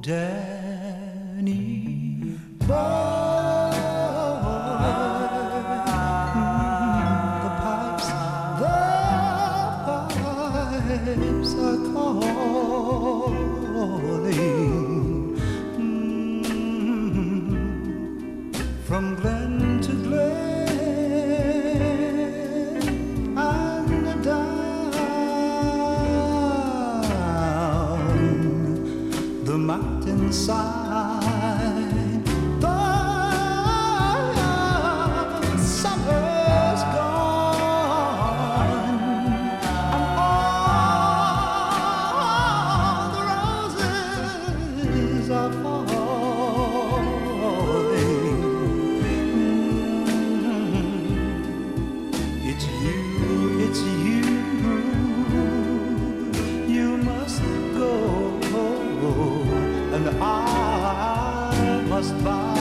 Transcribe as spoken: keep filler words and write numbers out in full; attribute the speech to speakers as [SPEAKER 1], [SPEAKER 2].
[SPEAKER 1] Danny boy, the pipes, the pipes are calling, mm, from glen to glen and down the mountainside. The summer's gone and all the roses are falling. Mm, it's you, it's you, you must go, and I must buy.